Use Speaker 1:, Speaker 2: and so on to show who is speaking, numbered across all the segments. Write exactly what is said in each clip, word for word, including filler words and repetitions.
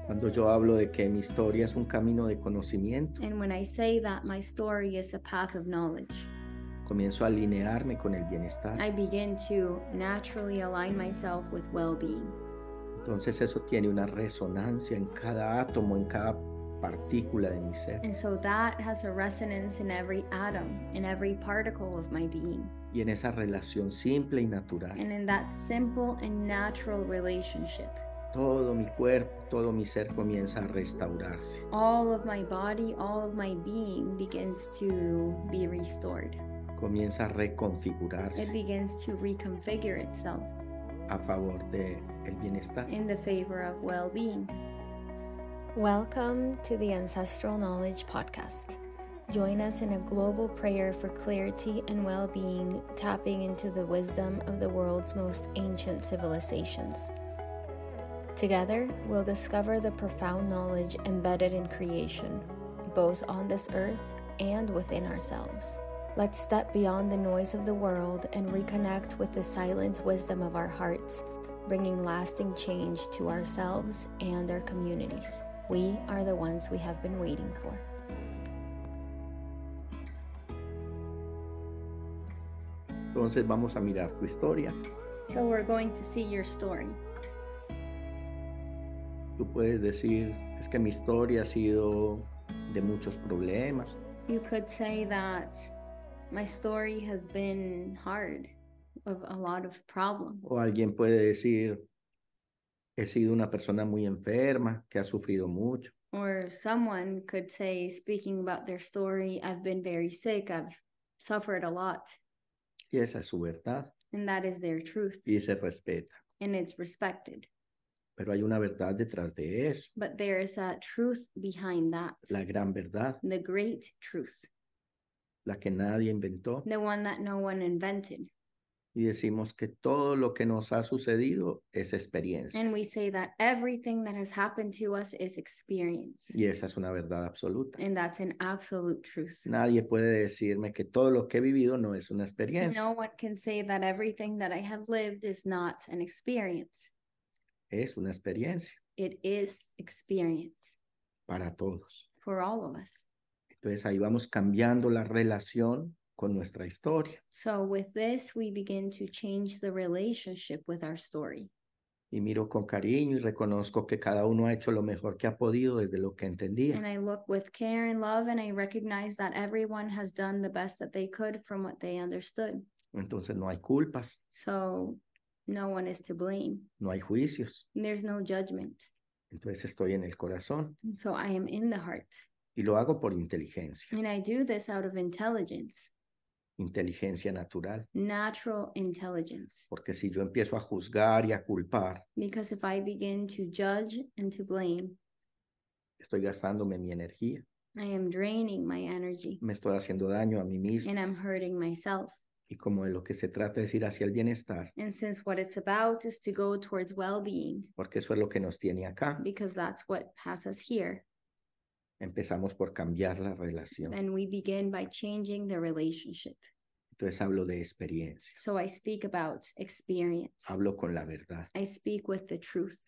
Speaker 1: Cuando yo hablo de que mi historia es un camino de conocimiento,
Speaker 2: And when I say that my story is a path of knowledge,
Speaker 1: comienzo a alinearme con el bienestar.
Speaker 2: I begin to naturally align myself with well-being.
Speaker 1: Entonces eso tiene una resonancia en cada átomo, en cada partícula de mi ser.
Speaker 2: And so that has a resonance in every atom, in every particle of my being.
Speaker 1: Y en esa relación simple y natural,
Speaker 2: And in that simple and natural relationship,
Speaker 1: todo mi cuerpo, todo mi ser comienza a restaurarse.
Speaker 2: all of my body, all of my being begins to be restored.
Speaker 1: Comienza a
Speaker 2: It
Speaker 1: reconfigurarse
Speaker 2: begins to reconfigure itself
Speaker 1: a favor del bienestar.
Speaker 2: in the favor of well-being.
Speaker 3: Welcome to the Ancestral Knowledge Podcast. Join us in a global prayer for clarity and well-being, tapping into the wisdom of the world's most ancient civilizations. Together, we'll discover the profound knowledge embedded in creation, both on this earth and within ourselves. Let's step beyond the noise of the world and reconnect with the silent wisdom of our hearts, bringing lasting change to ourselves and our communities. We are the ones we have been waiting for.
Speaker 1: Entonces vamos a mirar tu historia.
Speaker 2: So we're going to see your story.
Speaker 1: Tú puedes decir, es que mi historia ha sido de muchos problemas.
Speaker 2: You could say that my story has been hard, of a lot of problems.
Speaker 1: O alguien puede decir, he sido una persona muy enferma, que ha sufrido mucho.
Speaker 2: Or someone could say, speaking about their story, I've been very sick, I've suffered a lot.
Speaker 1: Y esa es su verdad
Speaker 2: And that is their truth.
Speaker 1: y se respeta.
Speaker 2: And it's respected.
Speaker 1: Pero hay una verdad detrás de eso,
Speaker 2: But there is a truth behind that.
Speaker 1: la gran verdad,
Speaker 2: The great truth.
Speaker 1: la que nadie inventó.
Speaker 2: The one that no one invented.
Speaker 1: Y decimos que todo lo que nos ha sucedido es experiencia.
Speaker 2: And we say that everything that has happened to us is experience.
Speaker 1: Y esa es una verdad absoluta.
Speaker 2: And that's an absolute truth.
Speaker 1: Nadie puede decirme que todo lo que he vivido no es una experiencia.
Speaker 2: No one can say that everything that I have lived is not an experience.
Speaker 1: Es una experiencia
Speaker 2: It is experience
Speaker 1: para todos.
Speaker 2: for all of us.
Speaker 1: Entonces ahí vamos cambiando la relación con nuestra historia.
Speaker 2: So with this, we begin to change the relationship with our story.
Speaker 1: Y miro con cariño y reconozco que cada uno ha hecho lo mejor que ha podido desde lo que entendía.
Speaker 2: And I look with care and love, and I recognize that everyone has done the best that they could from what they understood.
Speaker 1: Entonces no hay culpas,
Speaker 2: So no one is to blame.
Speaker 1: no hay juicios.
Speaker 2: There's no judgment.
Speaker 1: Entonces estoy en el corazón
Speaker 2: And so I am in the heart.
Speaker 1: y lo hago por inteligencia,
Speaker 2: And I do this out of intelligence,
Speaker 1: inteligencia natural.
Speaker 2: natural intelligence.
Speaker 1: Porque si yo empiezo a juzgar y a culpar,
Speaker 2: Because if I begin to judge and to blame,
Speaker 1: estoy gastándome mi energía,
Speaker 2: I am draining my energy
Speaker 1: me estoy haciendo daño a mí mismo.
Speaker 2: and I'm hurting myself.
Speaker 1: Y como de lo que se trata es ir hacia el bienestar,
Speaker 2: And since what it's about is to go towards well-being,
Speaker 1: porque eso es lo que nos tiene acá,
Speaker 2: because that's what has us here,
Speaker 1: empezamos por cambiar la relación.
Speaker 2: and we begin by changing the relationship.
Speaker 1: Entonces hablo de experiencia,
Speaker 2: So I speak about experience.
Speaker 1: hablo con la verdad.
Speaker 2: I speak with the truth.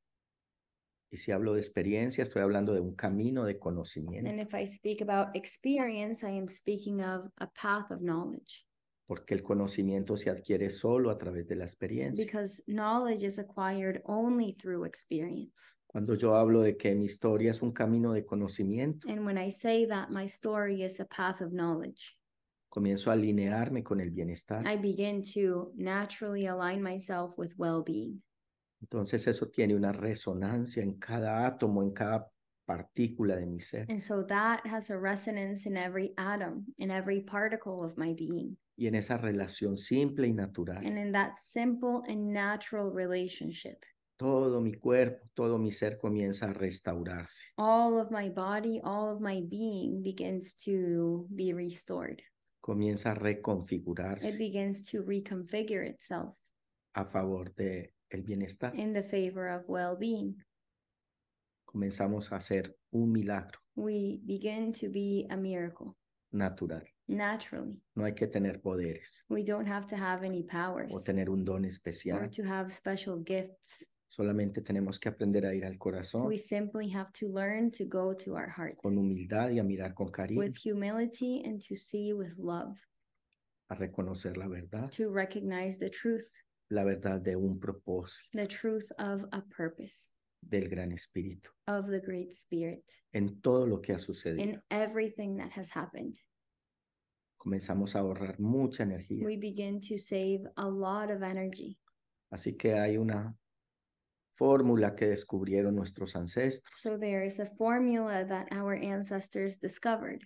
Speaker 1: Y si hablo de experiencia, estoy hablando de un camino de conocimiento,
Speaker 2: And if I speak about experience, I am speaking of a path of knowledge,
Speaker 1: porque el conocimiento se adquiere solo a través de la experiencia.
Speaker 2: because knowledge is acquired only through experience.
Speaker 1: Cuando yo hablo de que mi historia es un camino de conocimiento,
Speaker 2: And when I say that my story is a path of knowledge,
Speaker 1: comienzo a alinearme con el bienestar.
Speaker 2: I begin to naturally align myself with well-being.
Speaker 1: Entonces eso tiene una resonancia en cada átomo, en cada partícula de mi ser.
Speaker 2: And so that has a resonance in every atom, in every particle of my being.
Speaker 1: Y en esa relación simple y natural,
Speaker 2: And in that simple and natural relationship,
Speaker 1: todo mi cuerpo, todo mi ser comienza a restaurarse.
Speaker 2: all of my body, all of my being begins to be restored.
Speaker 1: Comienza a
Speaker 2: It
Speaker 1: reconfigurarse
Speaker 2: begins to reconfigure itself
Speaker 1: a favor del bienestar.
Speaker 2: in the favor of well-being.
Speaker 1: Comenzamos a hacer un milagro
Speaker 2: We begin to be a miracle
Speaker 1: natural.
Speaker 2: naturally.
Speaker 1: No hay que tener poderes
Speaker 2: We don't have to have any
Speaker 1: o
Speaker 2: powers
Speaker 1: tener un don
Speaker 2: or
Speaker 1: especial.
Speaker 2: to have special gifts.
Speaker 1: Solamente tenemos que aprender a ir al corazón
Speaker 2: We simply have to learn to go to our heart
Speaker 1: con humildad y a mirar con cariño,
Speaker 2: with humility and to see with love,
Speaker 1: a reconocer la verdad,
Speaker 2: to recognize the truth,
Speaker 1: la verdad de un propósito
Speaker 2: the truth of a purpose,
Speaker 1: del Gran Espíritu
Speaker 2: of the Great Spirit,
Speaker 1: en todo lo que ha sucedido.
Speaker 2: in everything that has happened.
Speaker 1: Comenzamos a ahorrar mucha energía.
Speaker 2: We begin to save a lot of energy.
Speaker 1: Así que hay una fórmula que descubrieron nuestros ancestros.
Speaker 2: So there is a formula that our ancestors discovered.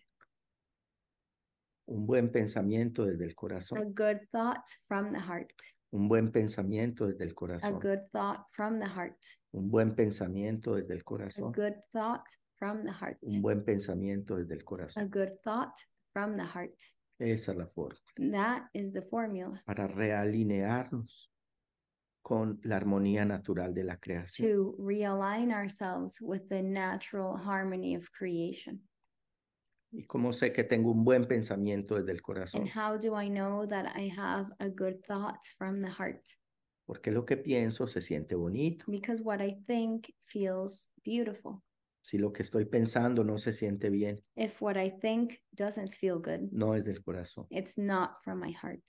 Speaker 1: Un buen pensamiento desde el
Speaker 2: A
Speaker 1: corazón.
Speaker 2: good thought from the heart.
Speaker 1: Un buen pensamiento desde el
Speaker 2: A
Speaker 1: corazón.
Speaker 2: good thought from the heart.
Speaker 1: Un buen pensamiento desde el
Speaker 2: A
Speaker 1: corazón.
Speaker 2: good thought from the heart.
Speaker 1: Un buen pensamiento desde el
Speaker 2: A
Speaker 1: corazón.
Speaker 2: good thought from the heart.
Speaker 1: Esa es la forma.
Speaker 2: That is the formula
Speaker 1: Para realinearnos con la armonía natural de la creación.
Speaker 2: to realign ourselves with the natural harmony of creation.
Speaker 1: ¿Y cómo sé que tengo un buen pensamiento desde el corazón?
Speaker 2: And how do I know that I have a good thought from the heart?
Speaker 1: Porque lo que pienso se siente bonito.
Speaker 2: Because what I think feels beautiful.
Speaker 1: Si lo que estoy pensando no se siente bien,
Speaker 2: If what I think doesn't feel good,
Speaker 1: no es del corazón.
Speaker 2: it's not from my heart.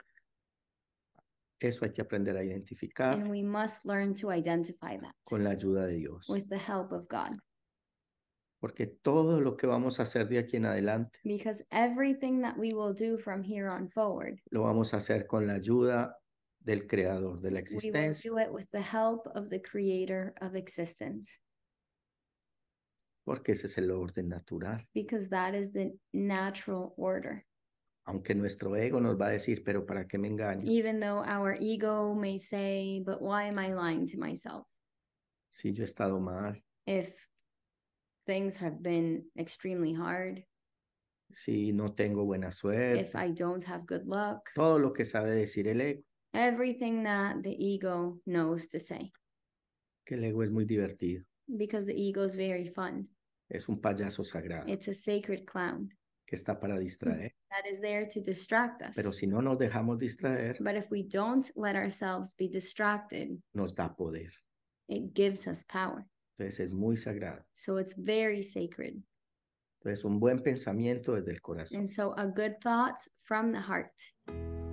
Speaker 1: Eso hay que aprender a identificar
Speaker 2: And we must learn to identify that
Speaker 1: con la ayuda de Dios.
Speaker 2: with the help of God.
Speaker 1: Porque todo lo que vamos a hacer de aquí en adelante,
Speaker 2: Because everything that we will do from here on forward,
Speaker 1: lo vamos a hacer con la ayuda del creador de la
Speaker 2: we will
Speaker 1: existencia.
Speaker 2: do it with the help of the creator of existence.
Speaker 1: Porque ese es el orden natural.
Speaker 2: Because that is the natural order.
Speaker 1: Aunque nuestro ego nos va a decir, pero ¿para qué me engaño?
Speaker 2: Even though our ego may say, but why am I lying to myself?
Speaker 1: Si yo he estado mal,
Speaker 2: If things have been extremely hard,
Speaker 1: si no tengo buena
Speaker 2: if
Speaker 1: suerte,
Speaker 2: I don't have good luck,
Speaker 1: todo lo que sabe decir el ego,
Speaker 2: everything that the ego knows to say.
Speaker 1: que el ego es muy divertido,
Speaker 2: Because the ego is very fun.
Speaker 1: es un payaso sagrado
Speaker 2: It's a sacred clown
Speaker 1: que está para distraer.
Speaker 2: that is there to distract us.
Speaker 1: Pero si no nos dejamos distraer,
Speaker 2: But if we don't let ourselves be distracted,
Speaker 1: nos da poder.
Speaker 2: it gives us power.
Speaker 1: Entonces es muy sagrado.
Speaker 2: So it's very sacred.
Speaker 1: Entonces un buen pensamiento desde el corazón.
Speaker 2: And so a good thought from the heart.